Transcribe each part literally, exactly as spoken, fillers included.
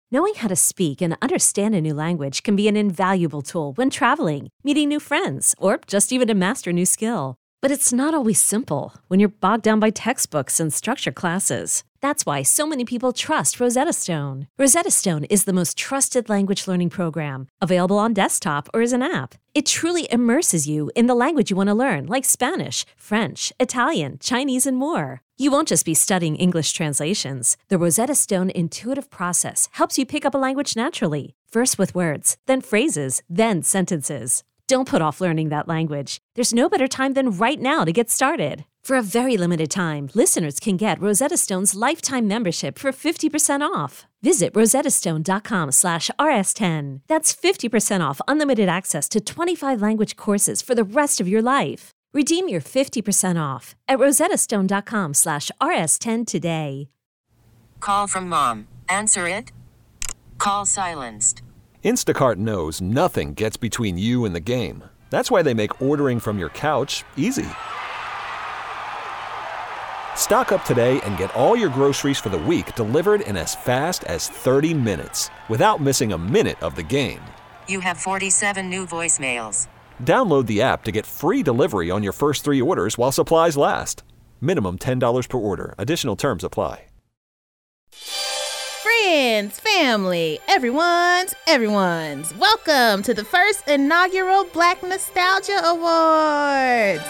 Knowing how to speak and understand a new language can be an invaluable tool when traveling, meeting new friends, or just even to master a new skill. But it's not always simple when you're bogged down by textbooks and structured classes. That's why so many people trust Rosetta Stone. Rosetta Stone is the most trusted language learning program, available on desktop or as an app. It truly immerses you in the language you want to learn, like Spanish, French, Italian, Chinese, and more. You won't just be studying English translations. The Rosetta Stone intuitive process helps you pick up a language naturally, first with words, then phrases, then sentences. Don't put off learning that language. There's no better time than right now to get started. For a very limited time, listeners can get Rosetta Stone's lifetime membership for fifty percent off. Visit rosettastone.com slash rs10. That's fifty percent off unlimited access to twenty-five language courses for the rest of your life. Redeem your fifty percent off at rosettastone.com slash rs10 today. Call from mom. Answer it. Call silenced. Instacart knows nothing gets between you and the game. That's why they make ordering from your couch easy. Stock up today and get all your groceries for the week delivered in as fast as thirty minutes without missing a minute of the game. You have forty-seven new voicemails. Download the app to get free delivery on your first three orders while supplies last. Minimum ten dollars per order. Additional terms apply. Friends, family, everyone's, everyone's. Welcome to the first inaugural Black Nostalgia Awards.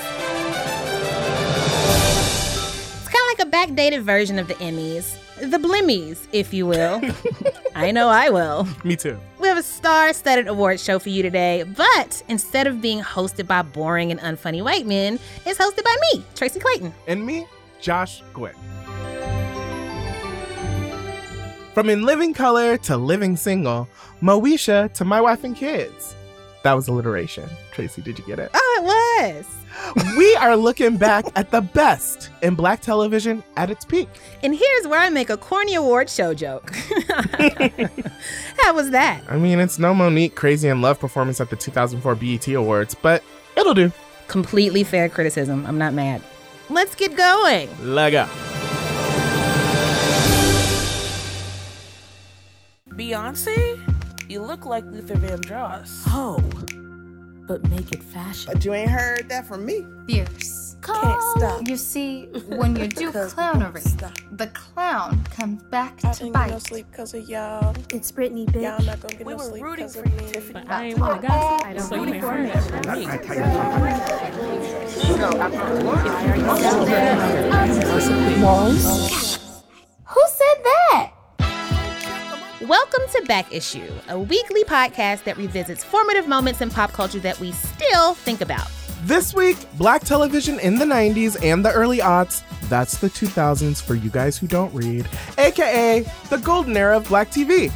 It's kind of like a backdated version of the Emmys. The Blimmies, if you will. I know I will. Me too. We have a star-studded award show for you today, but instead of being hosted by boring and unfunny white men, it's hosted by me, Tracy Clayton. And me, Josh Gwynn. From In Living Color to Living Single, Moesha to My Wife and Kids. That was alliteration. Tracy, did you get it? Oh, it was. We are looking back at the best in Black television at its peak. And here's where I make a corny award show joke. How was that? I mean, it's no Monique Crazy in Love performance at the two thousand four B E T Awards, but it'll do. Completely fair criticism. I'm not mad. Let's get going. Leg up. Beyonce? You look like Luther Vandross. Oh, but make it fashion. But you ain't heard that from me. Fierce. Can't stop. You see, when you do clownery, the clown comes back I to ain't bite. get no sleep because of y'all. It's Britney, bitch. Y'all not gonna get We no were sleep rooting because for of you, Tiffany. but I ain't want to gossip. I don't rooting for you. Who said that? Welcome to Back Issue, a weekly podcast that revisits formative moments in pop culture that we still think about. This week, Black television in the nineties and the early aughts. That's the two thousands for you guys who don't read, aka the golden era of Black T V.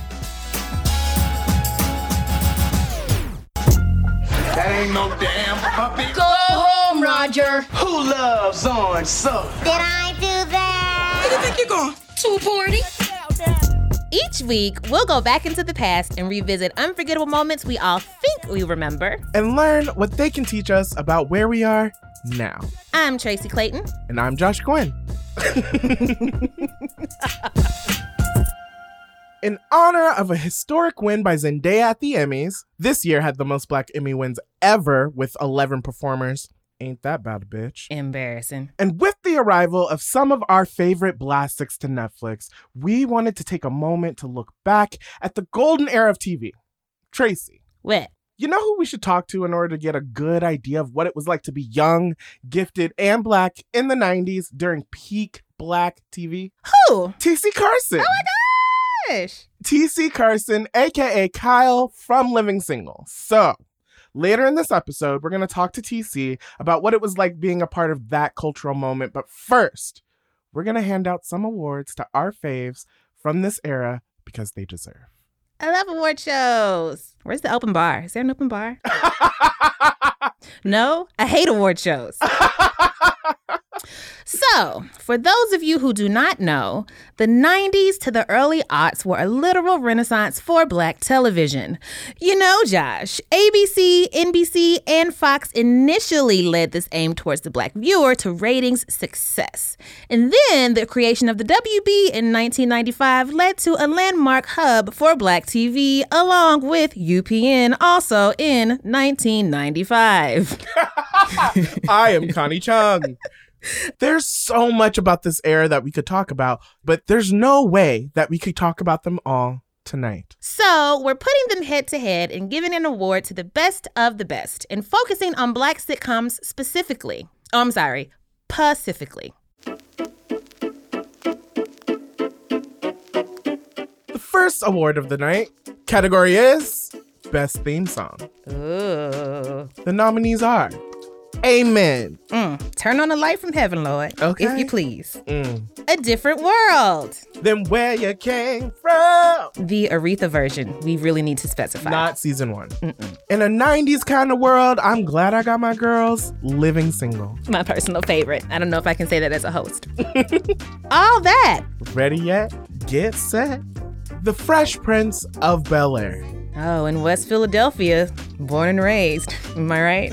That ain't no damn puppy. Go home, Roger. Who loves orange soda? Did I do that? Where do you think you're going? To a party. Each week, we'll go back into the past and revisit unforgettable moments we all think we remember. And learn what they can teach us about where we are now. I'm Tracy Clayton. And I'm Josh Gwynn. In honor of a historic win by Zendaya at the Emmys, this year had the most Black Emmy wins ever with eleven performers. Ain't that bad, bitch. Embarrassing. And with the arrival of some of our favorite blastics to Netflix, we wanted to take a moment to look back at the golden era of T V. Tracy. What? You know who we should talk to in order to get a good idea of what it was like to be young, gifted, and Black in the nineties during peak Black T V? Who? T C Carson. Oh my gosh. T C Carson, aka Kyle from Living Single. So, later in this episode, we're going to talk to T C about what it was like being a part of that cultural moment. But first, we're going to hand out some awards to our faves from this era because they deserve. I love award shows. Where's the open bar? Is there an open bar? No? I hate award shows. So, for those of you who do not know, the nineties to the early aughts were a literal renaissance for Black television. You know, Josh, A B C, N B C, and Fox initially led this aim towards the Black viewer to ratings success. And then the creation of the W B in nineteen ninety-five led to a landmark hub for Black T V, along with U P N also in nineteen ninety-five. I am Connie Chung. There's so much about this era that we could talk about, but there's no way that we could talk about them all tonight. So we're putting them head to head and giving an award to the best of the best and focusing on Black sitcoms specifically. Oh, I'm sorry, pacifically. The first award of the night category is Best Theme Song. Ooh. The nominees are Amen. Mm. Turn on the light from heaven, Lord. Okay. If you please. Mm. A Different World. Then Where You Came From. The Aretha version. We really need to specify. Not season one. Mm-mm. In a nineties kind of world, I'm Glad I Got My Girls. Living Single. My personal favorite. I don't know if I can say that as a host. All that. Ready yet? Get set. The Fresh Prince of Bel-Air. Oh, in West Philadelphia, born and raised. Am I right?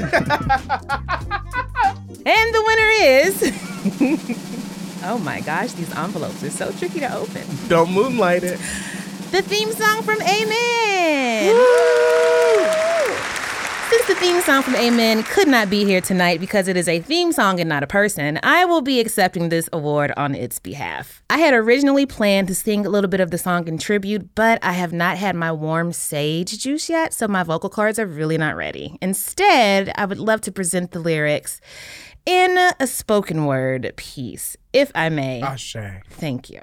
And the winner is... Oh my gosh, these envelopes are so tricky to open. Don't moonlight it. The theme song from Amen. Woo! Since the theme song from Amen could not be here tonight because it is a theme song and not a person, I will be accepting this award on its behalf. I had originally planned to sing a little bit of the song in tribute, but I have not had my warm sage juice yet, so my vocal cords are really not ready. Instead, I would love to present the lyrics in a spoken word piece, if I may. Ashe. Thank you.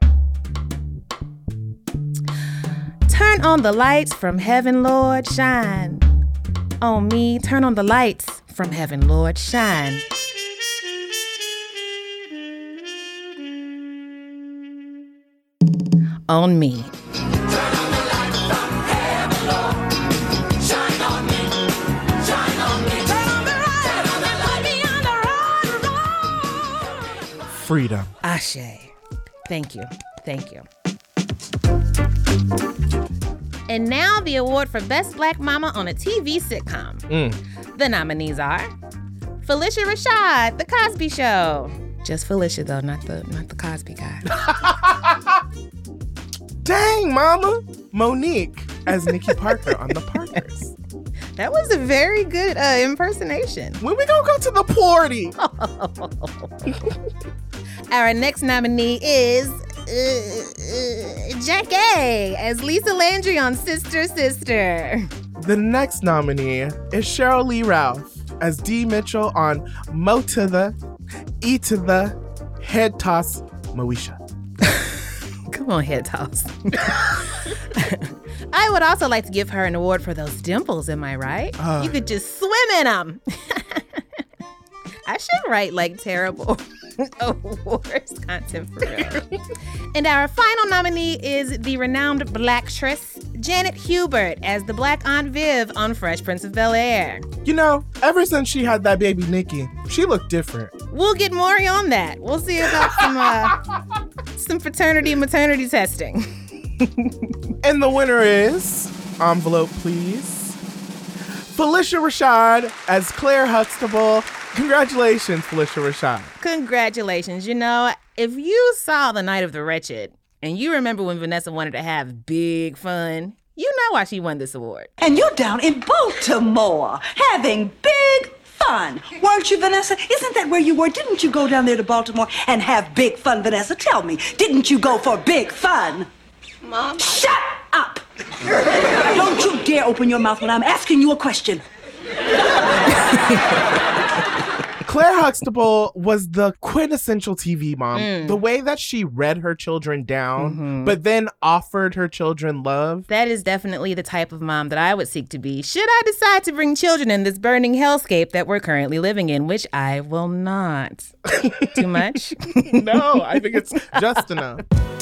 Turn on the lights from heaven, Lord, shine on me. Turn on the lights from heaven, Lord, shine. On me. Freedom. Ashe. Thank you. Thank you. And now the award for Best Black Mama on a T V sitcom. Mm. The nominees are Phylicia Rashad, The Cosby Show. Just Phylicia though, not the not the Cosby guy. Dang, mama. Monique as Nikki Parker on The Parkers. That was a very good uh, impersonation. When we gonna go to the party? Our next nominee is uh, uh, Jackie as Lisa Landry on Sister Sister. The next nominee is Cheryl Lee Ralph as Dee Mitchell on Mo to the, E to the, Head Toss, Moesha. Come on, Head Toss. I would also like to give her an award for those dimples, am I right? Uh, you could just swim in them. I should write like terrible awards content for real. And our final nominee is the renowned Blacktress, Janet Hubert, as the Black Aunt Viv on Fresh Prince of Bel-Air. You know, ever since she had that baby Nikki, she looked different. We'll get more on that. We'll see about some uh, some fraternity and maternity testing. And the winner is, envelope please, Phylicia Rashad as Claire Huxtable. Congratulations, Phylicia Rashad. Congratulations. You know, if you saw The Night of the Wretched and you remember when Vanessa wanted to have big fun, you know why she won this award. And you're down in Baltimore having big fun, weren't you, Vanessa? Isn't that where you were? Didn't you go down there to Baltimore and have big fun, Vanessa? Tell me, didn't you go for big fun? Mom. Shut up! Don't you dare open your mouth when I'm asking you a question. Claire Huxtable was the quintessential T V mom. Mm. The way that she read her children down, mm-hmm. but then offered her children love. That is definitely the type of mom that I would seek to be, should I decide to bring children in this burning hellscape that we're currently living in, which I will not. Too much? No, I think it's just enough.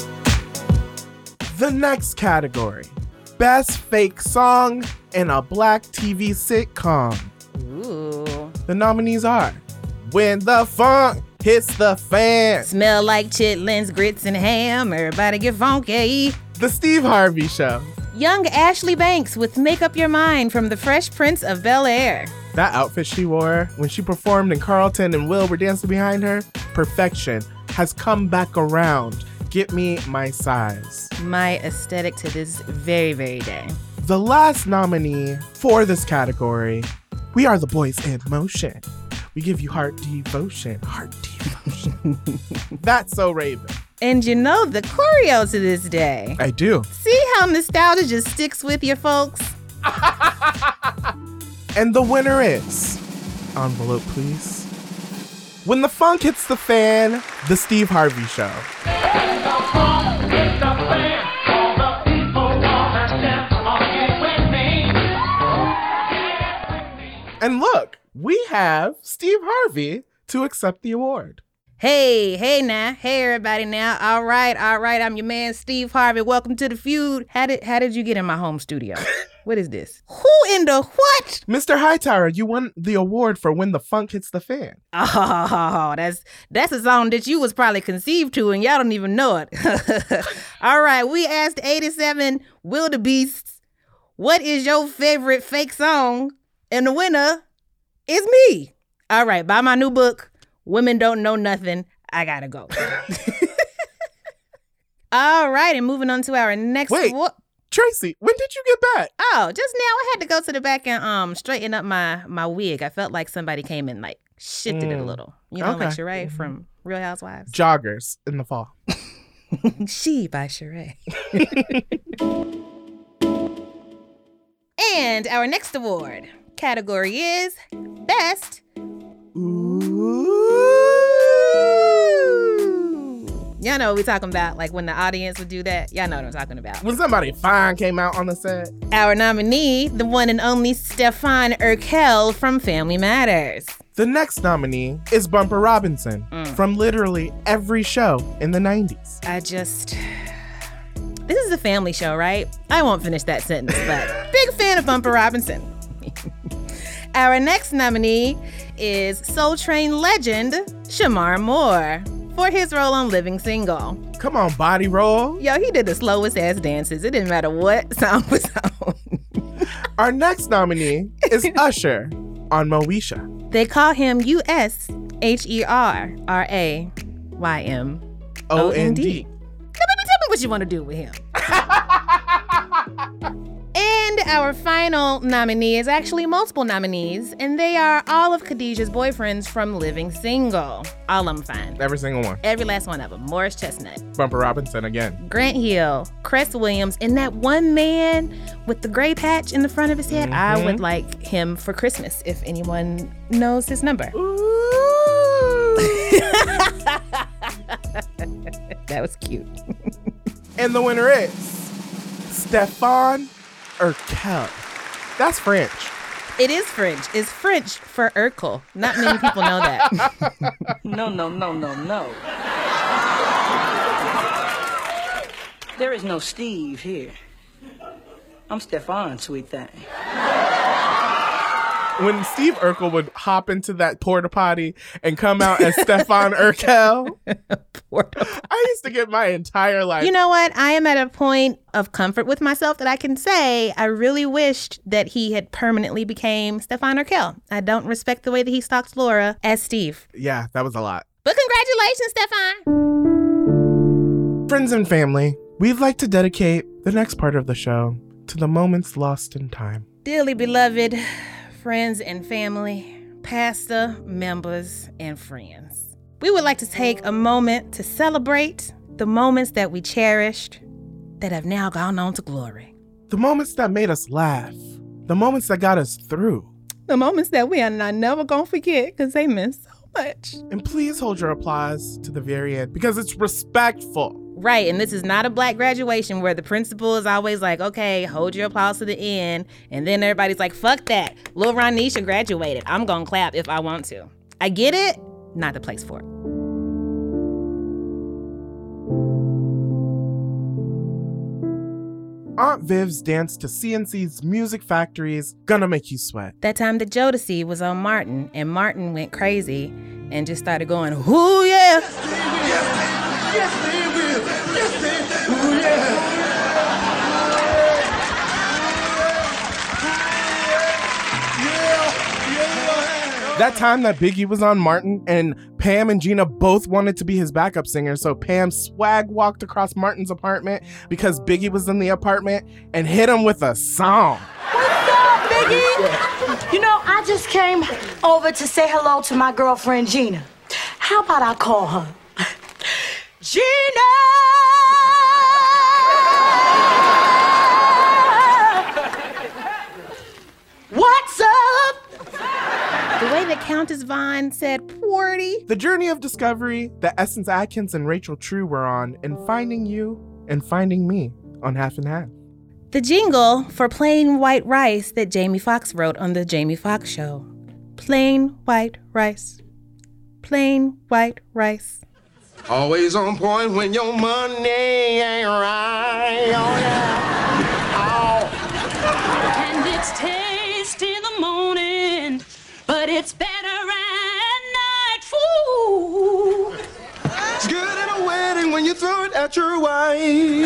The next category, Best Fake Song in a Black T V Sitcom. Ooh. The nominees are When the Funk hits the fan. Smell like chitlins, grits, and ham. Everybody get funky. The Steve Harvey Show. Young Ashley Banks with Make Up Your Mind from The Fresh Prince of Bel-Air. That outfit she wore when she performed and Carlton and Will were dancing behind her, perfection, has come back around. Get me my size. My aesthetic to this very, very day. The last nominee for this category, we are the Boys in Motion. We give you heart devotion, heart devotion. That's So Raven. And you know the choreo to this day. I do. See how nostalgia just sticks with you, folks? And the winner is, envelope please. When the funk hits the fan, the Steve Harvey Show. And look, we have Steve Harvey to accept the award. Hey, hey now. Hey, everybody now. All right, all right. I'm your man, Steve Harvey. Welcome to the feud. How did how did you get in my home studio? What is this? Who in the what? Mister Hightower, you won the award for When the Funk Hits the Fan. Oh, that's that's a song that you was probably conceived to and y'all don't even know it. All right, we asked eighty-seven wildebeests, what is your favorite fake song? And the winner is me. All right, buy my new book, Women Don't Know Nothing. I gotta go. All right, and moving on to our next Wait, wa- Tracy, when did you get back? Oh, just now. I had to go to the back and um straighten up my my wig. I felt like somebody came and like shifted Mm. it a little. You know, Okay. like Sheree from Real Housewives. Joggers in the fall. She by Sheree. And our next award category is Best Ooh. Y'all know what we're talking about, like when the audience would do that. Y'all know what I'm talking about. When somebody fine came out on the set. Our nominee, the one and only Stefan Urkel from Family Matters. The next nominee is Bumper Robinson Mm. from literally every show in the nineties. I just... This is a family show, right? I won't finish that sentence, but big fan of Bumper Robinson. Our next nominee is Soul Train legend Shamar Moore for his role on Living Single. Come on, body roll. Yo, he did the slowest ass dances. It didn't matter what song was on. Our next nominee is Usher on Moesha. They call him U S H E R R A Y M O N D. Now, baby, tell me what you want to do with him. And our final nominee is actually multiple nominees, and they are all of Khadijah's boyfriends from Living Single. All of them fine. Every single one. Every last one of them. Morris Chestnut, Bumper Robinson again. Grant Hill, Cress Williams, and that one man with the gray patch in the front of his head. Mm-hmm. I would like him for Christmas if anyone knows his number. That was cute. And the winner is Stefan Urkel. That's French. It is French. It's French for Urkel. Not many people know that. No, no, no, no, no. There is no Steve here. I'm Stefan, sweet thing. When Steve Urkel would hop into that porta potty and come out as Stefan Urkel, I used to get my entire life. You know what? I am at a point of comfort with myself that I can say I really wished that he had permanently became Stefan Urkel. I don't respect the way that he stalks Laura as Steve. Yeah, that was a lot. But congratulations, Stefan. Friends and family, we'd like to dedicate the next part of the show to the moments lost in time. Dearly beloved friends and family, pastor, members, and friends, we would like to take a moment to celebrate the moments that we cherished that have now gone on to glory. The moments that made us laugh. The moments that got us through. The moments that we are not never gonna forget because they meant so much. And please hold your applause to the very end because it's respectful. Right, and this is not a black graduation where the principal is always like, okay, hold your applause to the end, and then everybody's like, fuck that. Lil Ronisha graduated. I'm gonna clap if I want to. I get it, not the place for it. Aunt Viv's dance to C N C's Music Factory's Gonna Make You Sweat. That time that Jodeci was on Martin, and Martin went crazy, and just started going, ooh, yeah. Yes, they, yes, they will. Yes, they, ooh, yeah. That time that Biggie was on Martin and Pam and Gina both wanted to be his backup singer, so Pam swag walked across Martin's apartment because Biggie was in the apartment and hit him with a song. What's up, Biggie? You know, I just came over to say hello to my girlfriend, Gina. How about I call her? Gina! What's up? The way that Countess Vaughn said "Porty." The journey of discovery that Essence Atkins and Rachel True were on in Finding You and Finding Me on Half and Half. The jingle for Plain White Rice that Jamie Foxx wrote on The Jamie Foxx Show. Plain white rice. Plain white rice. Always on point when your money ain't right. Oh, yeah. Oh. And it's taste in the morning, but it's better at night. Food. It's good at a wedding when you throw it at your wife.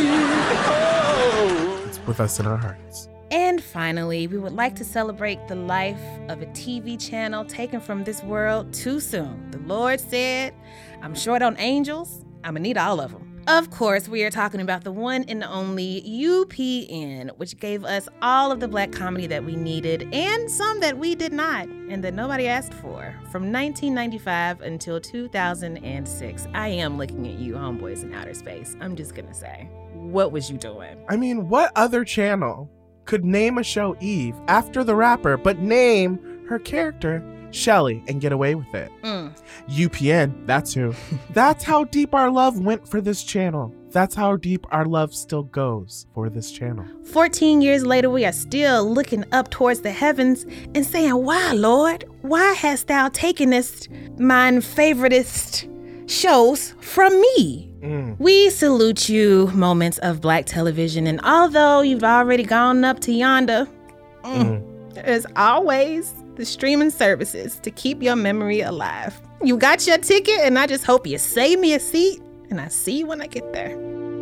Oh. It's with us in our hearts. And finally, we would like to celebrate the life of a T V channel taken from this world too soon. The Lord said, I'm short on angels. I'm gonna need all of them. Of course, we are talking about the one and only U P N, which gave us all of the black comedy that we needed and some that we did not and that nobody asked for. From nineteen ninety-five until two thousand six. I am looking at you, homeboys in outer space. I'm just gonna say, what was you doing? I mean, what other channel could name a show Eve after the rapper, but name her character Shelly and get away with it? Mm. U P N, that's who. That's how deep our love went for this channel. That's how deep our love still goes for this channel. fourteen years later, we are still looking up towards the heavens and saying, why, Lord? Why hast thou taken this, mine favoritist shows from me? Mm. We salute you, moments of black television, and although you've already gone up to yonder, mm, Mm. there's always the streaming services to keep your memory alive. You got your ticket, and I just hope you save me a seat, and I see you when I get there.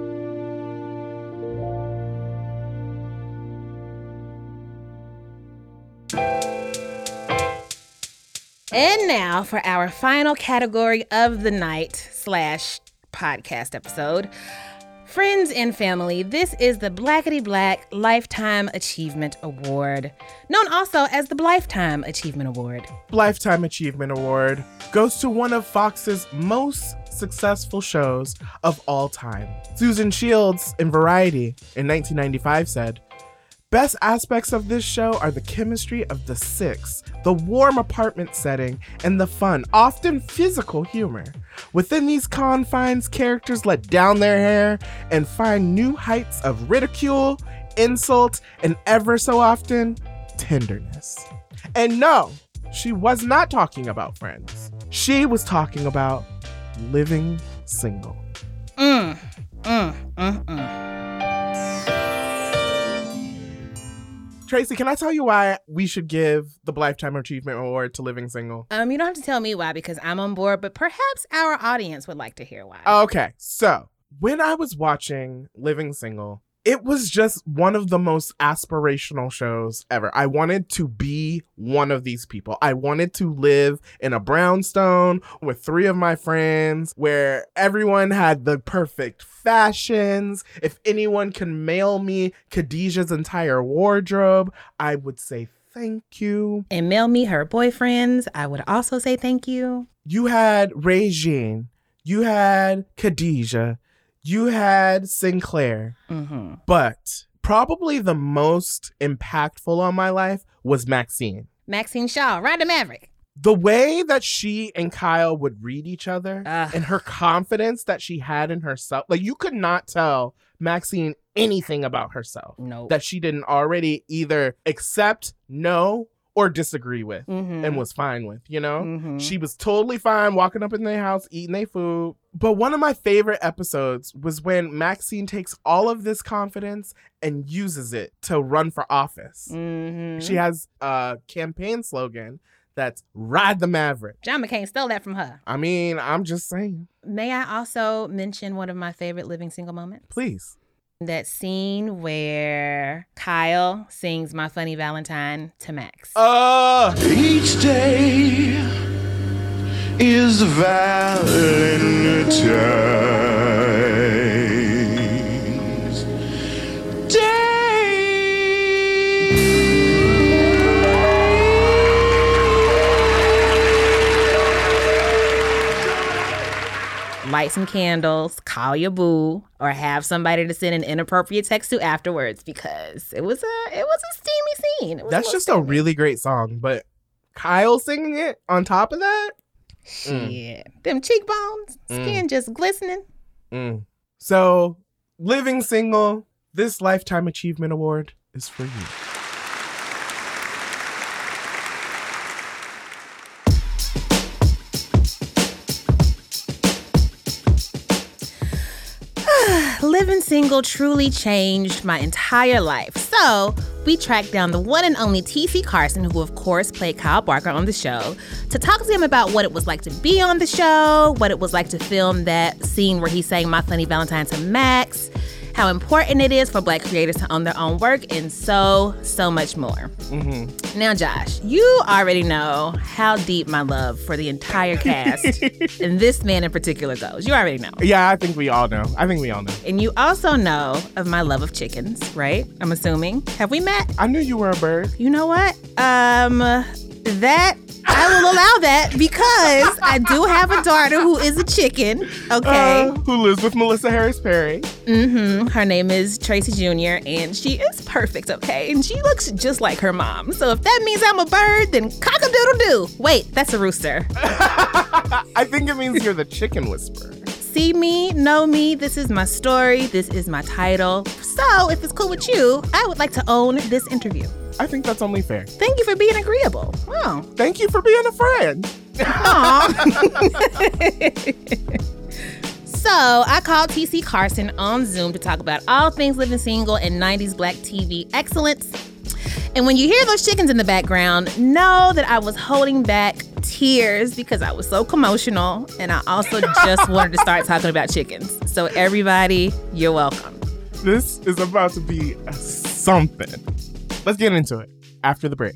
And now for our final category of the night slash podcast episode. Friends and family, this is the Blackity Black Lifetime Achievement Award, known also as the Lifetime Achievement Award. Lifetime Achievement Award goes to one of Fox's most successful shows of all time. Susan Shields in Variety in nineteen ninety-five said, "Best aspects of this show are the chemistry of the six, the warm apartment setting, and the fun, often physical humor. Within these confines, characters let down their hair and find new heights of ridicule, insult, and ever so often, tenderness." And no, she was not talking about Friends. She was talking about Living Single. Mm, mm, mm, mm. Tracy, can I tell you why we should give the Lifetime Achievement Award to Living Single? Um, you don't have to tell me why because I'm on board, but perhaps our audience would like to hear why. Okay, so when I was watching Living Single, it was just one of the most aspirational shows ever. I wanted to be one of these people. I wanted to live in a brownstone with three of my friends where everyone had the perfect fashions. If anyone can mail me Khadijah's entire wardrobe, I would say thank you. And mail me her boyfriends, I would also say thank you. You had Regine. You had Khadijah. You had Sinclair, mm-hmm. but probably the most impactful on my life was Maxine. Maxine Shaw, Rhonda Maverick. The way that she and Kyle would read each other Ugh. and her confidence that she had in herself. Like, you could not tell Maxine anything about herself nope. that she didn't already either accept, know, or disagree with mm-hmm. and was fine with, you know? Mm-hmm. She was totally fine walking up in their house, eating their food. But one of my favorite episodes was when Maxine takes all of this confidence and uses it to run for office. Mm-hmm. She has a campaign slogan That's Ride the Maverick. John McCain stole that from her. I mean, I'm just saying. May I also mention one of my favorite Living Single moments? Please. That scene where Kyle sings My Funny Valentine to Max. Uh, Each day is Valentine's Day. Light some candles, call your boo, or have somebody to send an inappropriate text to afterwards, because it was a it was a steamy scene. It was That's a just steamy. a really great song, but Kyle singing it on top of that? Shit. Mm. Them cheekbones, skin mm. just glistening. Mm. So, Living Single, this Lifetime Achievement Award is for you. Living Single truly changed my entire life. So we tracked down the one and only T C Carson, who of course played Kyle Barker on the show, to talk to him about what it was like to be on the show, what it was like to film that scene where he sang My Funny Valentine to Max, how important it is for Black creators to own their own work, and so, so much more. Mm-hmm. Now, Josh, you already know how deep my love for the entire cast and this man in particular goes. You already know. Yeah, I think we all know. I think we all know. And you also know of my love of chickens, right? I'm assuming. Have we met? I knew you were a bird. You know what? Um, that... I will allow that because I do have a daughter who is a chicken, okay? Uh, who lives with Melissa Harris Perry. Mm-hmm. Her name is Tracy Junior, and she is perfect, okay? And she looks just like her mom. So if that means I'm a bird, then cock-a-doodle-doo. Wait, that's a rooster. I think it means you're the chicken whisperer. See me, know me, this is my story, this is my title. So if it's cool with you, I would like to own this interview. I think that's only fair. Thank you for being agreeable. Oh. Thank you for being a friend. So I called T C Carson on Zoom to talk about all things Living Single and nineties Black T V excellence. And when you hear those chickens in the background, know that I was holding back tears because I was so commotional, and I also just wanted to start talking about chickens. So everybody, you're welcome. This is about to be something. Let's get into it after the break.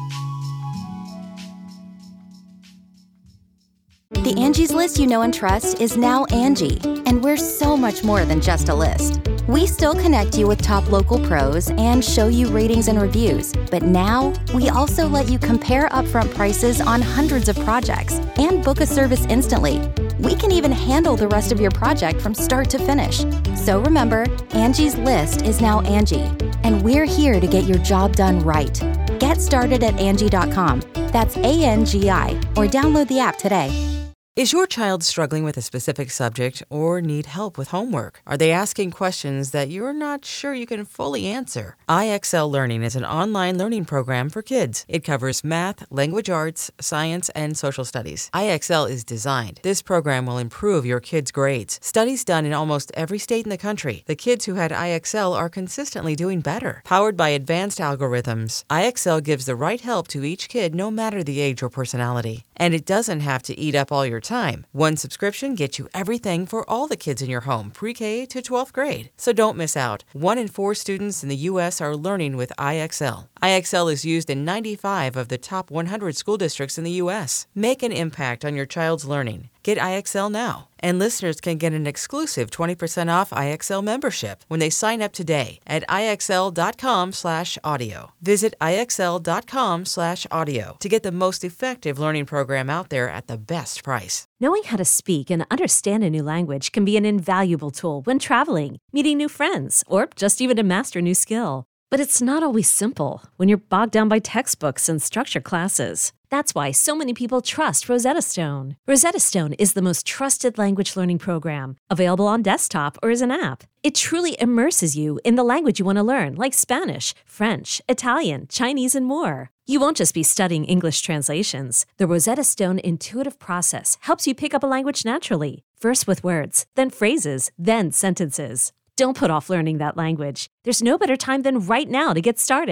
The Angie's List you know and trust is now Angie, and we're so much more than just a list. We still connect you with top local pros and show you ratings and reviews, but now we also let you compare upfront prices on hundreds of projects and book a service instantly. We can even handle the rest of your project from start to finish. So remember, Angie's List is now Angie, and we're here to get your job done right. Get started at Angie dot com. That's A N G I, or download the app today. Is your child struggling with a specific subject or need help with homework? Are they asking questions that you're not sure you can fully answer? I X L Learning is an online learning program for kids. It covers math, language arts, science, and social studies. I X L is designed. This program will improve your kids' grades. Studies done in almost every state in the country. The kids who had I X L are consistently doing better. Powered by advanced algorithms, I X L gives the right help to each kid no matter the age or personality. And it doesn't have to eat up all your time. One subscription gets you everything for all the kids in your home, pre-K to twelfth grade. So don't miss out. One in four students in the U S are learning with I X L. I X L is used in ninety-five of the top one hundred school districts in the U S. Make an impact on your child's learning. Get I X L now. And listeners can get an exclusive twenty percent off I X L membership when they sign up today at IXL.com slash audio. Visit IXL.com slash audio to get the most effective learning program out there at the best price. Knowing how to speak and understand a new language can be an invaluable tool when traveling, meeting new friends, or just even to master a new skill. But it's not always simple when you're bogged down by textbooks and structure classes. That's why so many people trust Rosetta Stone. Rosetta Stone is the most trusted language learning program, available on desktop or as an app. It truly immerses you in the language you want to learn, like Spanish, French, Italian, Chinese, and more. You won't just be studying English translations. The Rosetta Stone intuitive process helps you pick up a language naturally, first with words, then phrases, then sentences. Don't put off learning that language. There's no better time than right now to get started.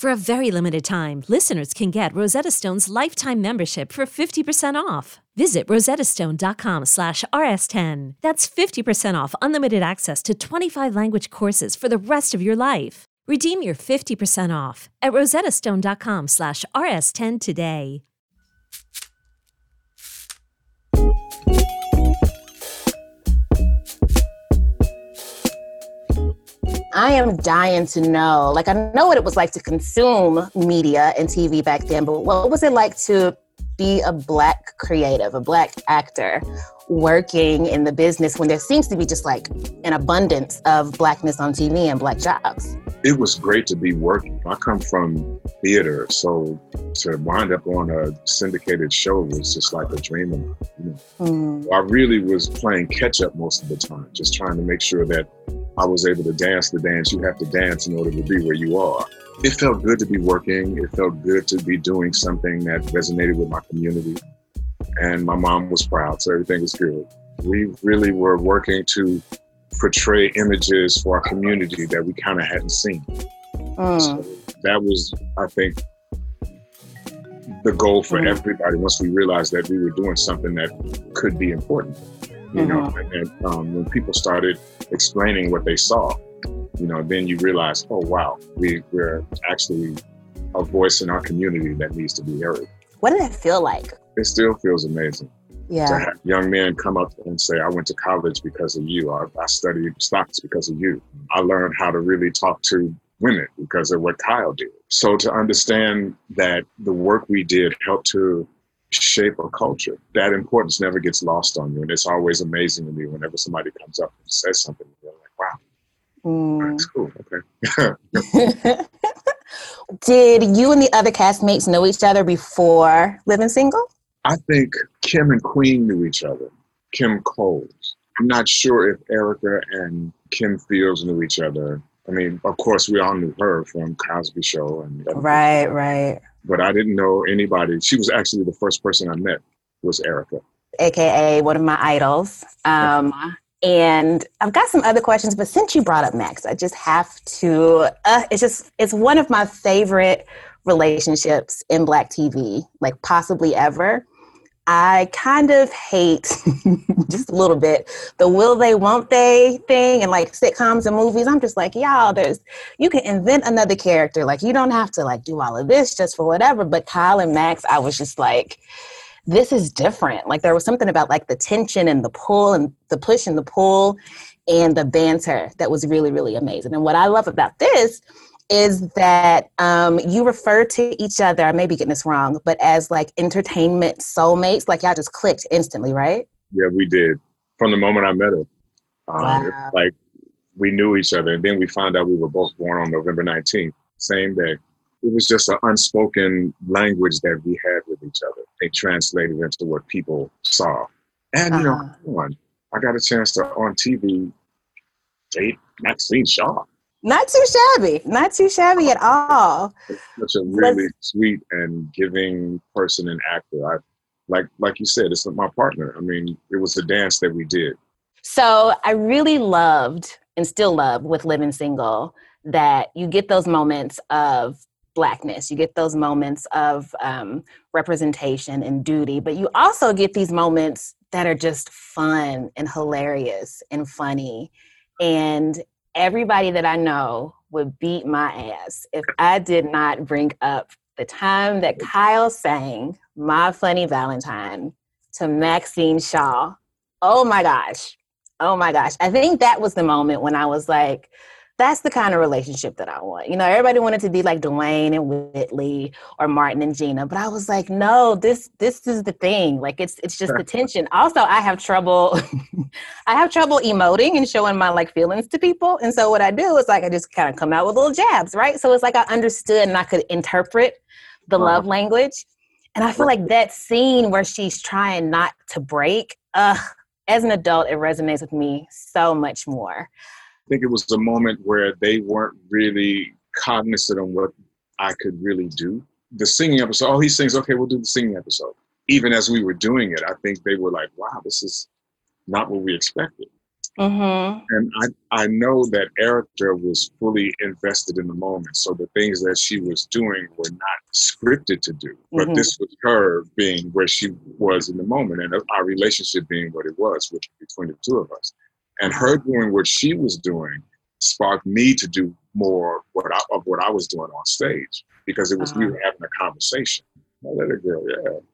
For a very limited time, listeners can get Rosetta Stone's lifetime membership for fifty percent off. Visit rosettastone.com slash rs10. That's fifty percent off unlimited access to twenty-five language courses for the rest of your life. Redeem your fifty percent off at rosettastone.com slash rs10 today. I am dying to know, like, I know what it was like to consume media and T V back then, but what was it like to be a Black creative, a Black actor working in the business when there seems to be just like an abundance of Blackness on T V and Black jobs? It was great to be working. I come from theater, so to wind up on a syndicated show was just like a dream. You know. Mm. I really was playing catch up most of the time, just trying to make sure that I was able to dance the dance you have to dance in order to be where you are. It felt good to be working. It felt good to be doing something that resonated with my community. And my mom was proud, so everything was good. We really were working to portray images for our community that we kind of hadn't seen. Mm. So that was, I think, the goal for mm. everybody once we realized that we were doing something that could be important. You mm-hmm. know, and um, when people started explaining what they saw, you know, then you realize, oh, wow, we, we're actually a voice in our community that needs to be heard. What did that feel like? It still feels amazing. Yeah. To have young men come up and say, I went to college because of you. I, I studied stocks because of you. I learned how to really talk to women because of what Kyle did. So to understand that the work we did helped to shape a culture, that importance never gets lost on you. And it's always amazing to me whenever somebody comes up and says something, you're like, wow, mm. that's cool, okay. Did you and the other castmates know each other before Living Single? I think Kim and Queen knew each other. Kim Coles. I'm not sure if Erica and Kim Fields knew each other. I mean, of course, we all knew her from Cosby Show. and Right, right. But I didn't know anybody. She was actually the first person I met was Erica. A K A one of my idols. Um, and I've got some other questions, but since you brought up Max, I just have to, uh, it's just, it's one of my favorite relationships in Black T V, like possibly ever. I kind of hate just a little bit the will they, won't they thing and like sitcoms and movies. I'm just like, y'all, there's, you can invent another character. Like you don't have to like do all of this just for whatever. But Kyle and Max, I was just like, this is different. Like there was something about like the tension and the pull and the push and the pull and the banter that was really, really amazing. And what I love about this is that um, you refer to each other, I may be getting this wrong, but as like entertainment soulmates, like y'all just clicked instantly, right? Yeah, we did. From the moment I met her. Um, Wow. Like we knew each other. And then we found out we were both born on November nineteenth, same day. It was just an unspoken language that we had with each other. It translated into what people saw. And, you Uh-huh. know, come on, I got a chance to, on T V, date Maxine Shaw. Not too shabby. Not too shabby at all. Such a really sweet and giving person and actor. I, like like you said, it's my partner. I mean, it was a dance that we did. So I really loved and still love with Living Single that you get those moments of Blackness. You get those moments of um, representation and duty, but you also get these moments that are just fun and hilarious and funny. And everybody that I know would beat my ass if I did not bring up the time that Kyle sang My Funny Valentine to Maxine Shaw. Oh my gosh. Oh my gosh. I think that was the moment when I was like, that's the kind of relationship that I want. You know, everybody wanted to be like Dwayne and Whitley or Martin and Gina, but I was like, no, this this is the thing. Like it's it's just the tension. Also, I have trouble I have trouble emoting and showing my like feelings to people. And so what I do is like I just kind of come out with little jabs, right? So it's like I understood and I could interpret the uh-huh. love language. And I feel like that scene where she's trying not to break, uh, as an adult, it resonates with me so much more. I think it was a moment where they weren't really cognizant of what I could really do. The singing episode, oh, he sings, okay, we'll do the singing episode. Even as we were doing it, I think they were like, wow, this is not what we expected. Mm-hmm. And I, I know that Erica was fully invested in the moment. So the things that she was doing were not scripted to do. But mm-hmm. this was her being where she was in the moment and our relationship being what it was with, between the two of us. And her doing what she was doing sparked me to do more what I, of what I was doing on stage because it was uh-huh. we were having a conversation. I let it go,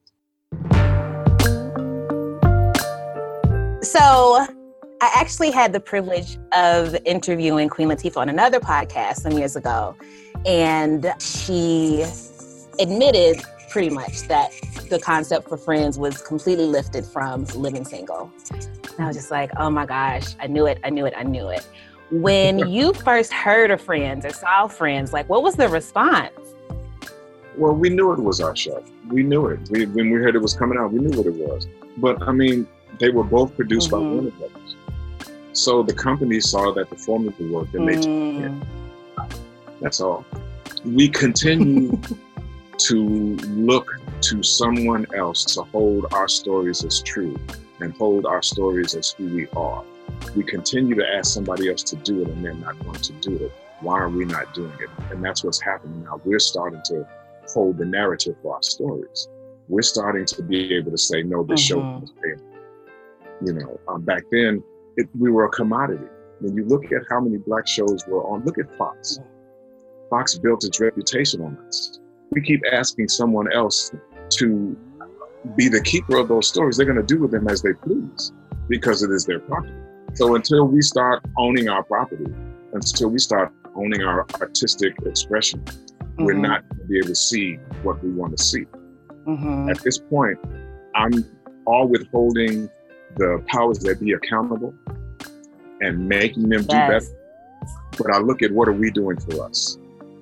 yeah. So I actually had the privilege of interviewing Queen Latifah on another podcast some years ago, and she admitted pretty much that the concept for Friends was completely lifted from Living Single. And I was just like, oh my gosh, I knew it, I knew it, I knew it. When you first heard of Friends or saw Friends, like, what was the response? Well, we knew it was our show. We knew it. We, when we heard it was coming out, we knew what it was. But I mean, they were both produced mm-hmm. by Warner Brothers. So the company saw that the formula worked and they took it in. That's all. We continue to look to someone else to hold our stories as true and hold our stories as who we are. We continue to ask somebody else to do it and they're not going to do it. Why are we not doing it? And that's what's happening now. We're starting to hold the narrative for our stories. We're starting to be able to say, no, this mm-hmm. show is failing. You know, um, back then, it, we were a commodity. When you look at how many Black shows were on, look at Fox. Fox built its reputation on us. We keep asking someone else to be the keeper of those stories. They're going to do with them as they please because it is their property. So until we start owning our property, until we start owning our artistic expression, mm-hmm. we're not going to be able to see what we want to see. Mm-hmm. At this point, I'm all withholding the powers that be accountable and making them do yes. better. But I look at what are we doing for us?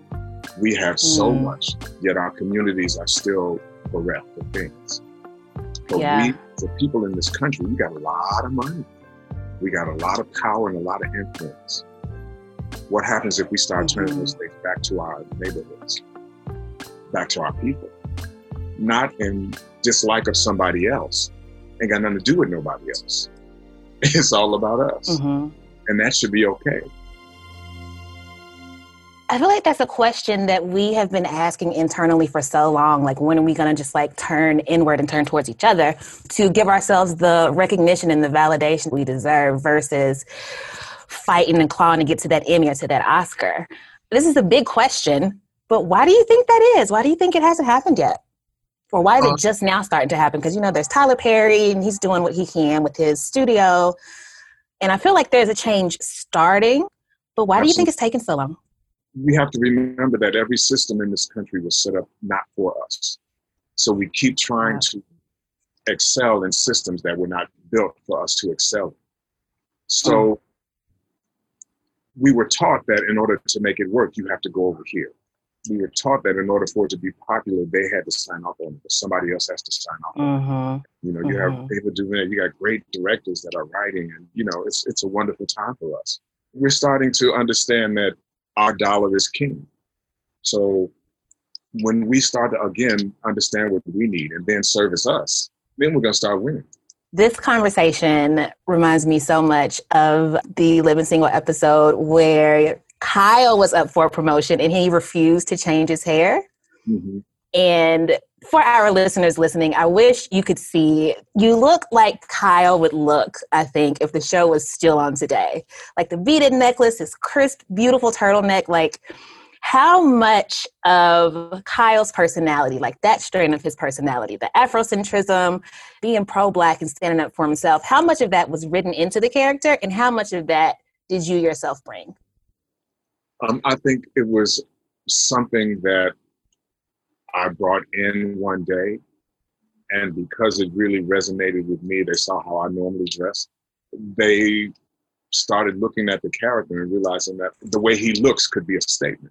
We have so mm. much, yet our communities are still bereft of things. But yeah. we, the people in this country, we got a lot of money. We got a lot of power and a lot of influence. What happens if we start mm-hmm. turning those things back to our neighborhoods, back to our people? Not in dislike of somebody else. Ain't got nothing to do with nobody else. It's all about us. Mm-hmm. And that should be okay. I feel like that's a question that we have been asking internally for so long. Like, when are we going to just like turn inward and turn towards each other to give ourselves the recognition and the validation we deserve versus fighting and clawing to get to that Emmy or to that Oscar? This is a big question, but why do you think that is? Why do you think it hasn't happened yet? Or why is it just now starting to happen? Because, you know, there's Tyler Perry and he's doing what he can with his studio. And I feel like there's a change starting, but why Absolutely. do you think it's taking so long? We have to remember that every system in this country was set up not for us. So we keep trying yeah. to excel in systems that were not built for us to excel in. So mm. we were taught that in order to make it work, you have to go over here. We were taught that in order for it to be popular, they had to sign off on it, but somebody else has to sign off on mm-hmm. it. You know, you mm-hmm. have Ava DuVernay, you got great directors that are writing, and you know, it's it's a wonderful time for us. We're starting to understand that our dollar is king. So when we start to, again, understand what we need and then service us, then we're going to start winning. This conversation reminds me so much of the Living Single episode where Kyle was up for a promotion and he refused to change his hair. Mm-hmm. And for our listeners listening, I wish you could see, you look like Kyle would look, I think, if the show was still on today. Like the beaded necklace, his crisp, beautiful turtleneck, like how much of Kyle's personality, like that strain of his personality, the Afrocentrism, being pro-Black and standing up for himself, how much of that was written into the character and how much of that did you yourself bring? Um, I think it was something that I brought in one day, and because it really resonated with me, they saw how I normally dress. They started looking at the character and realizing that the way he looks could be a statement.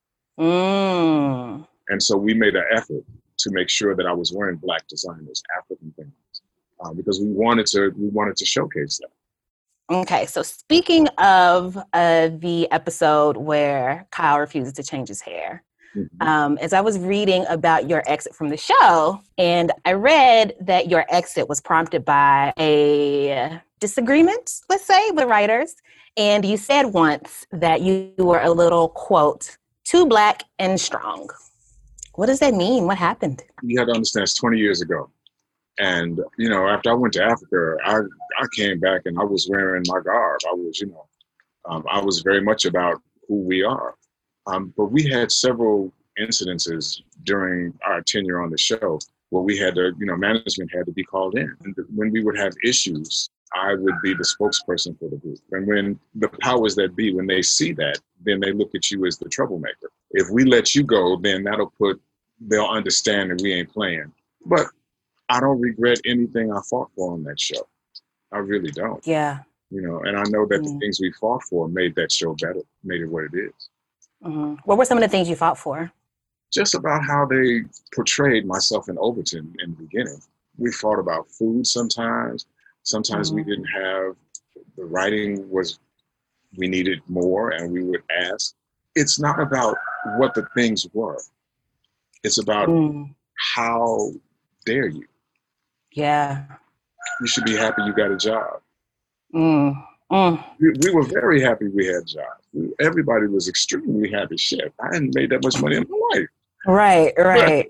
Mm. And so we made an effort to make sure that I was wearing Black designers, African things, uh, because we wanted to we wanted to showcase that. Okay, so speaking of uh, the episode where Kyle refuses to change his hair, mm-hmm. um, as I was reading about your exit from the show, and I read that your exit was prompted by a disagreement, let's say, with writers. And you said once that you were a little, quote, too Black and strong. What does that mean? What happened? You have to understand, it's twenty years ago. And, you know, after I went to Africa, I, I came back and I was wearing my garb. I was, you know, um, I was very much about who we are. Um, but we had several incidences during our tenure on the show where we had to, you know, management had to be called in. And when we would have issues, I would be the spokesperson for the group. And when the powers that be, when they see that, then they look at you as the troublemaker. If we let you go, then that'll put, they'll understand that we ain't playing. But I don't regret anything I fought for on that show. I really don't. Yeah. You know, and I know that mm. the things we fought for made that show better, made it what it is. Mm-hmm. What were some of the things you fought for? Just about how they portrayed myself in Overton in the beginning. We fought about food sometimes. Sometimes mm-hmm. we didn't have, the writing was, we needed more and we would ask. It's not about what the things were. It's about mm. how dare you. Yeah. You should be happy you got a job. Mm. Mm. We, we were very happy we had jobs. We, everybody was extremely happy. Shit, I hadn't made that much money in my life. Right, right.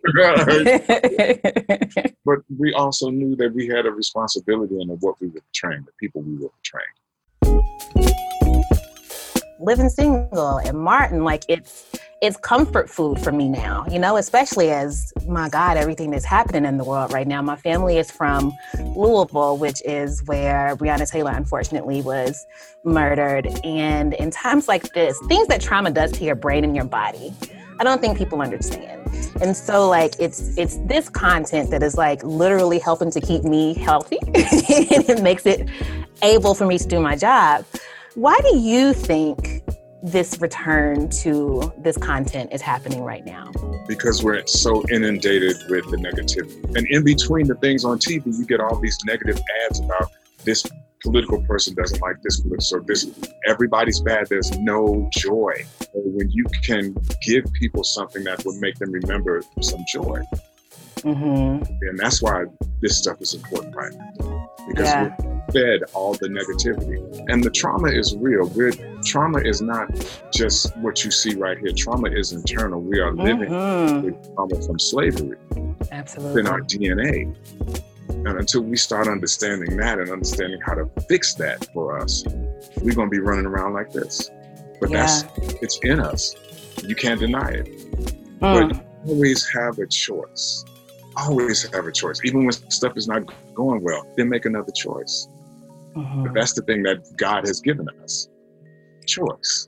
But we also knew that we had a responsibility in what we were portraying, the people we were portraying. Living single and Martin, like it's it's comfort food for me now, you know, especially as, my God, everything that's happening in the world right now. My family is from Louisville, which is where Breonna Taylor, unfortunately, was murdered. And in times like this, things that trauma does to your brain and your body, I don't think people understand. And so, like, it's it's this content that is, like, literally helping to keep me healthy. And it makes it able for me to do my job. Why do you think this return to this content is happening right now? Because we're so inundated with the negativity. And in between the things on T V, you get all these negative ads about this political person doesn't like this political, so this, everybody's bad, there's no joy. When you can give people something that would make them remember some joy. Mm-hmm. And that's why this stuff is important right now. Because yeah. we're fed all the negativity. And the trauma is real. We're, trauma is not just what you see right here. Trauma is internal. We are living mm-hmm. with trauma from slavery. Absolutely. In our D N A. And until we start understanding that and understanding how to fix that for us, we're going to be running around like this. But yeah. that's, it's in us. You can't deny it. Mm. But always have a choice. Always have a choice. Even when stuff is not going well, then make another choice. Mm-hmm. But that's the thing that God has given us. Choice.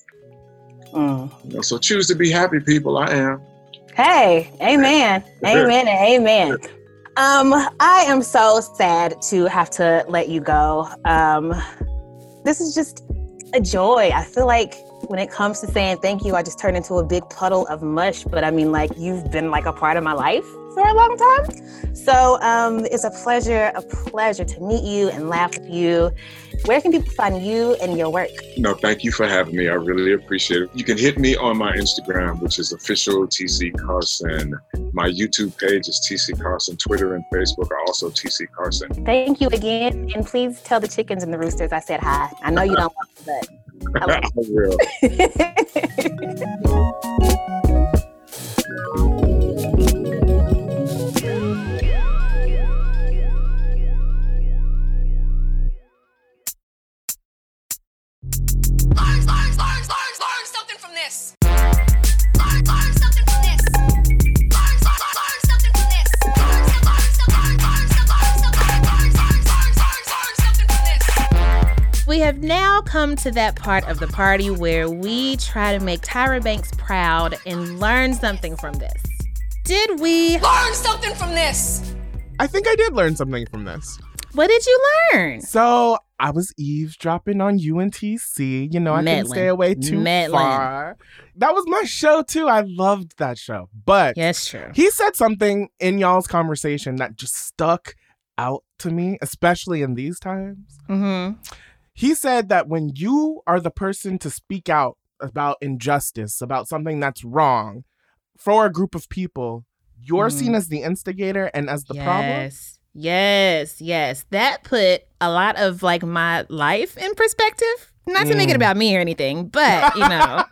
Mm. You know, so choose to be happy, people. I am. Hey, amen. Amen and amen. Um, I am so sad to have to let you go. Um, this is just a joy. I feel like when it comes to saying thank you, I just turn into a big puddle of mush. But I mean, like, you've been like a part of my life for a long time. So um, it's a pleasure, a pleasure to meet you and laugh with you. Where can people find you and your work? No, thank you for having me. I really appreciate it. You can hit me on my Instagram, which is official T C Carson. My YouTube page is T C Carson. Twitter and Facebook are also T C Carson. Thank you again. And please tell the chickens and the roosters I said hi. I know you don't want to, but I, I will. Learn, learn, learn, learn, learn something from this. Learn, learn something from this. Learn, learn, learn something from this. Learn, learn, learn, learn, learn, learn, learn, learn something from this. We have now come to that part of the party where we try to make Tyra Banks proud and learn something from this. Did we learn something from this? I think I did learn something from this. What did you learn? So I was eavesdropping on U N T C. You know, I Medlin. couldn't stay away too Medlin. far. That was my show, too. I loved that show. But yes, true. He said something in y'all's conversation that just stuck out to me, especially in these times. Mm-hmm. He said that when you are the person to speak out about injustice, about something that's wrong for a group of people, you're mm. seen as the instigator and as the yes. problem. Yes, yes. That put a lot of like my life in perspective. Not to mm. make it about me or anything, but, you know,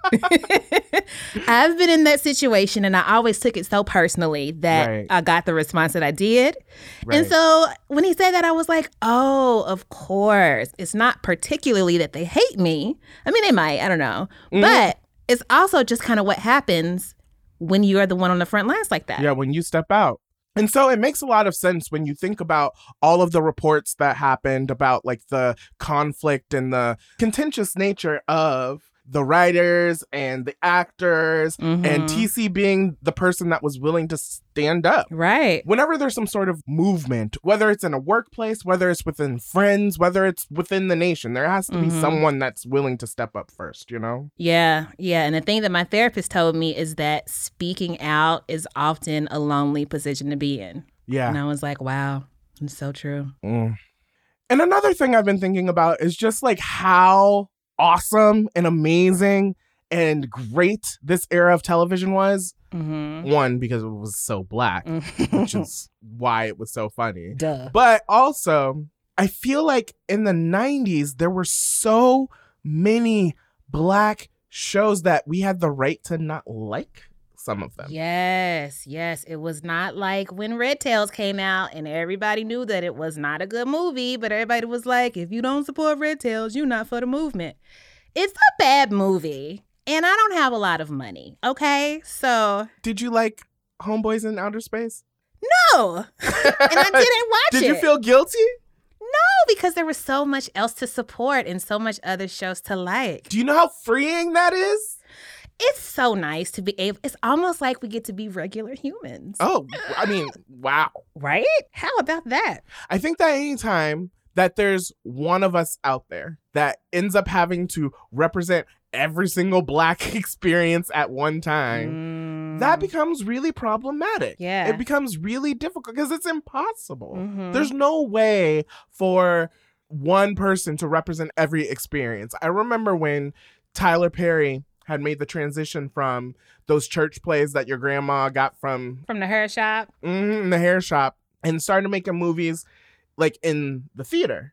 I've been in that situation and I always took it so personally that right. I got the response that I did. Right. And so when he said that, I was like, oh, of course. It's not particularly that they hate me. I mean, they might. I don't know. Mm-hmm. But it's also just kind of what happens when you are the one on the front lines like that. Yeah, when you step out. And so it makes a lot of sense when you think about all of the reports that happened about like the conflict and the contentious nature of the writers and the actors mm-hmm. and T C being the person that was willing to stand up. Right. Whenever there's some sort of movement, whether it's in a workplace, whether it's within friends, whether it's within the nation, there has to mm-hmm. be someone that's willing to step up first, you know? Yeah. Yeah. And the thing that my therapist told me is that speaking out is often a lonely position to be in. Yeah. And I was like, wow, it's so true. Mm. And another thing I've been thinking about is just like how awesome and amazing and great this era of television was. Mm-hmm. One, because it was so black, mm-hmm. which is why it was so funny. Duh. But also, I feel like in the nineties, there were so many black shows that we had the right to not like some of them. Yes, yes. It was not like when Red Tails came out and everybody knew that it was not a good movie, but everybody was like, if you don't support Red Tails, you're not for the movement. It's a bad movie, and I don't have a lot of money, okay? So... Did you like Homeboys in Outer Space? No! And I didn't watch Did it. Did you feel guilty? No, because there was so much else to support and so much other shows to like. Do you know how freeing that is? It's so nice to be able, it's almost like we get to be regular humans. Oh, I mean, wow. Right? How about that? I think that anytime that there's one of us out there that ends up having to represent every single black experience at one time, mm. that becomes really problematic. Yeah. It becomes really difficult because it's impossible. Mm-hmm. There's no way for one person to represent every experience. I remember when Tyler Perry had made the transition from those church plays that your grandma got from... From the hair shop? Mm-hmm, in the hair shop. And started making movies like in the theater.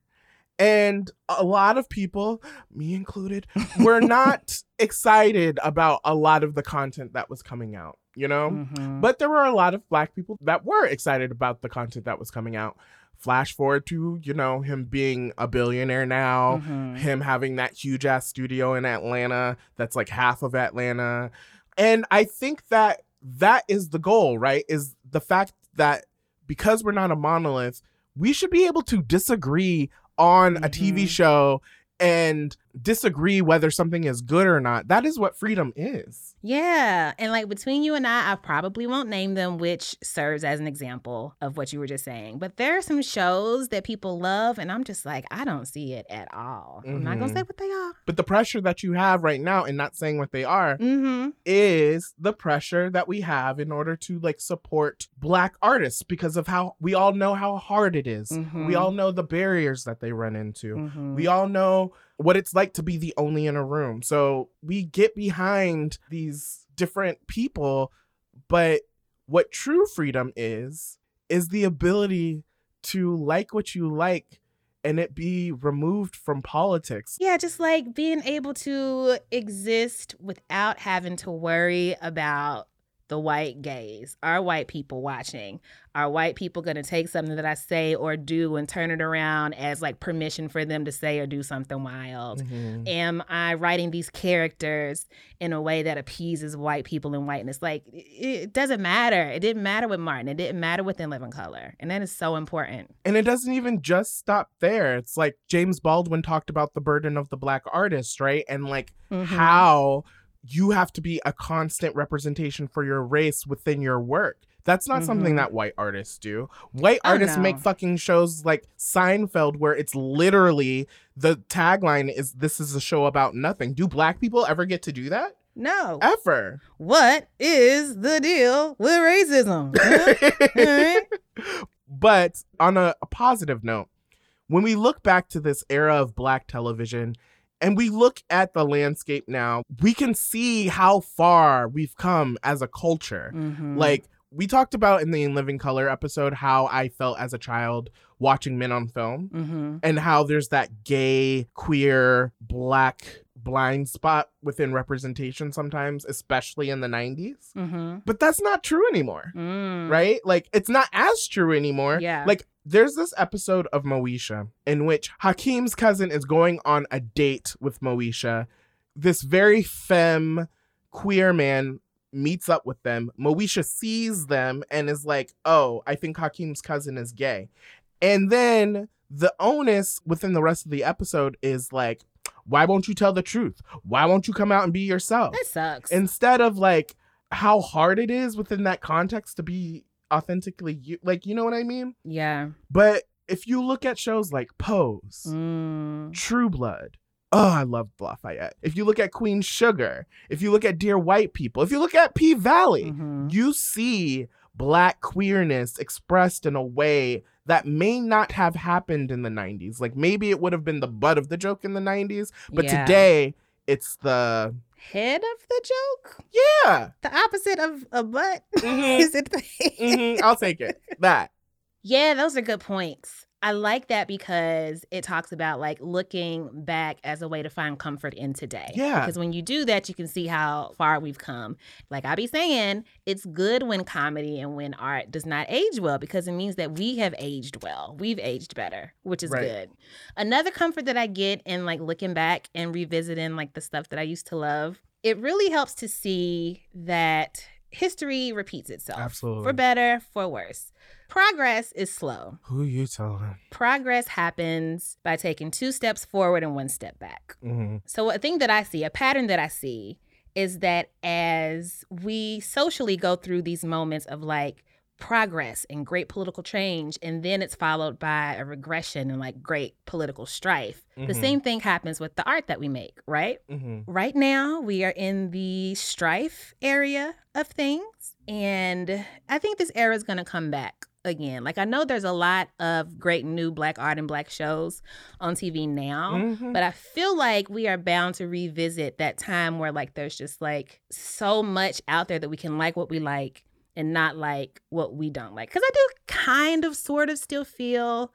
And a lot of people, me included, were not excited about a lot of the content that was coming out, you know? Mm-hmm. But there were a lot of black people that were excited about the content that was coming out. Flash forward to, you know, him being a billionaire now, mm-hmm. him having that huge ass studio in Atlanta that's like half of Atlanta. And I think that that is the goal, right? Is the fact that because we're not a monolith, we should be able to disagree on mm-hmm. a T V show and disagree whether something is good or not. That is what freedom is. Yeah. And like between you and I, I probably won't name them, which serves as an example of what you were just saying. But there are some shows that people love, and I'm just like, I don't see it at all. Mm-hmm. I'm not going to say what they are. But the pressure that you have right now in not saying what they are mm-hmm. is the pressure that we have in order to like support black artists because of how we all know how hard it is. Mm-hmm. We all know the barriers that they run into. Mm-hmm. We all know what it's like to be the only in a room. So we get behind these different people, but what true freedom is, is the ability to like what you like and it be removed from politics. Yeah, just like being able to exist without having to worry about the white gaze. Are white people watching? Are white people going to take something that I say or do and turn it around as like permission for them to say or do something wild? Mm-hmm. Am I writing these characters in a way that appeases white people and whiteness? Like, it doesn't matter. It didn't matter with Martin. It didn't matter with In Living Color. And that is so important. And it doesn't even just stop there. It's like James Baldwin talked about the burden of the black artist, right? And like mm-hmm. how you have to be a constant representation for your race within your work. That's not mm-hmm. something that white artists do. White oh, artists no. make fucking shows like Seinfeld where it's literally the tagline is this is a show about nothing. Do black people ever get to do that? No. Ever. What is the deal with racism? But on a, a positive note, when we look back to this era of black television, and we look at the landscape now, we can see how far we've come as a culture. Mm-hmm. Like, We talked about in the In Living Color episode how I felt as a child watching Men on Film Mm-hmm. and how there's that gay, queer, black blind spot within representation sometimes, especially in the nineties. Mm-hmm. But that's not true anymore, Mm. right? Like, it's not as true anymore. Yeah. Like, there's this episode of Moesha in which Hakeem's cousin is going on a date with Moesha. This very femme, queer man meets up with them. Moesha sees them and is like, oh, I think Hakeem's cousin is gay. And then the onus within the rest of the episode is like, why won't you tell the truth? Why won't you come out and be yourself? That sucks. Instead of like how hard it is within that context to be authentically you, like, you know what I mean? Yeah. But if you look at shows like Pose, Mm. True Blood, oh, I love Lafayette. If you look at Queen Sugar, if you look at Dear White People, if you look at P Valley, Mhm. you see Black queerness expressed in a way that may not have happened in the nineties. Like, maybe it would have been the butt of the joke in the nineties, but Yeah. today it's the Head of the joke? yeah. The opposite of a butt? Mhm. Is it? Mhm, I'll take it. That. Yeah, those are good points. I like that because it talks about like looking back as a way to find comfort in today. Yeah. Because when you do that, you can see how far we've come. Like I be saying, it's good when comedy and when art does not age well because it means that we have aged well. We've aged better, which is Right. good. Another comfort that I get in like looking back and revisiting like the stuff that I used to love, it really helps to see that history repeats itself. Absolutely. For better, for worse. Progress is slow. Who you telling? Progress happens by taking two steps forward and one step back. Mm-hmm. So a thing that I see, a pattern that I see is that as we socially go through these moments of like progress and great political change, and then it's followed by a regression and like great political strife, the Mhm. same thing happens with the art that we make, right? Mm-hmm. Right now, we are in the strife area of things. And I think this era is going to come back again. Like, I know there's a lot of great new Black art and Black shows on T V now, Mhm. but I feel like we are bound to revisit that time where, like, there's just, like, so much out there that we can like what we like and not like what we don't like. Because I do kind of sort of still feel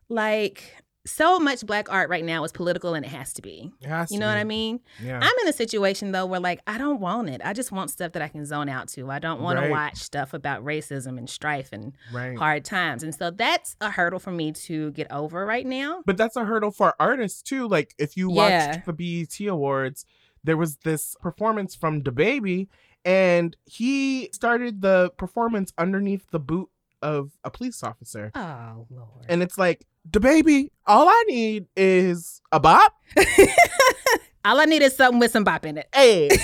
like so much Black art right now is political and it has to be. It has You to know what be. I mean? Yeah. I'm in a situation though where like I don't want it. I just want stuff that I can zone out to. I don't want Right. to watch stuff about racism and strife and Right. hard times. And so that's a hurdle for me to get over right now. But that's a hurdle for artists too. Like, if you Yeah. watched the B E T Awards, there was this performance from DaBaby, and he started the performance underneath the boot of a police officer. Oh, Lord. And it's like, DaBaby, all I need is a bop. All I need is something with some bop in it.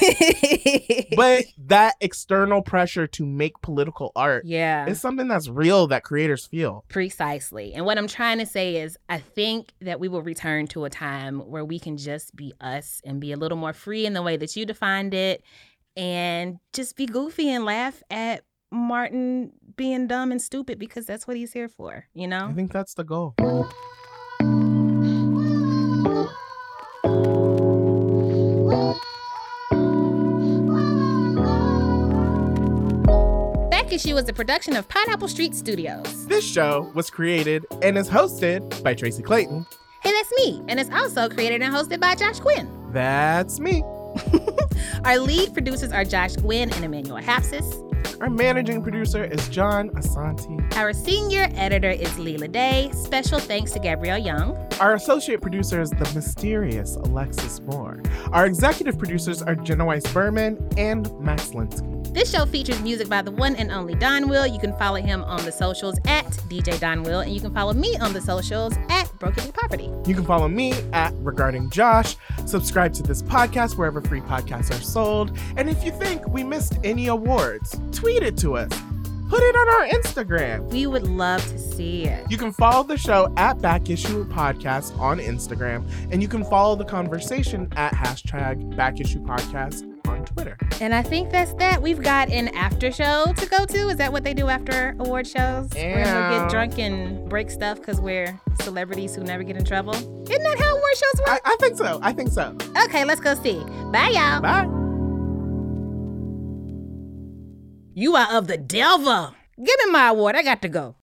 Hey. But that external pressure to make political art Yeah. is something that's real that creators feel. Precisely. And what I'm trying to say is I think that we will return to a time where we can just be us and be a little more free in the way that you defined it and just be goofy and laugh at Martin being dumb and stupid because that's what he's here for, you know? I think that's the goal. Back Issue is a production of Pineapple Street Studios. This show was created and is hosted by Tracy Clayton. Hey, that's me. And it's also created and hosted by Josh Quinn. That's me. Our lead producers are Josh Gwynn and Emmanuel Hapsis. Our managing producer is John Asante. Our senior editor is Leela Day. Special thanks to Gabrielle Young. Our associate producer is the mysterious Alexis Moore. Our executive producers are Jenna Weiss Berman and Max Linsky. This show features music by the one and only Don Will. You can follow him on the socials at D J Don Will, and you can follow me on the socials at Broken Poverty. You can follow me at Regarding Josh. Subscribe to this podcast wherever free podcasts are sold. And if you think we missed any awards, tweet it to us. Put it on our Instagram. We would love to see it. You can follow the show at Back Issue Podcast on Instagram, and you can follow the conversation at hashtag Back Issue Podcast on Twitter. And I think that's that. We've got an after show to go to. Is that what they do after award shows? We're gonna Yeah. get drunk and break stuff because we're celebrities who never get in trouble. Isn't that how award shows work? I, I think so. I think so. Okay, let's go see. Bye, y'all. Bye. You are of the devil. Give me my award. I got to go.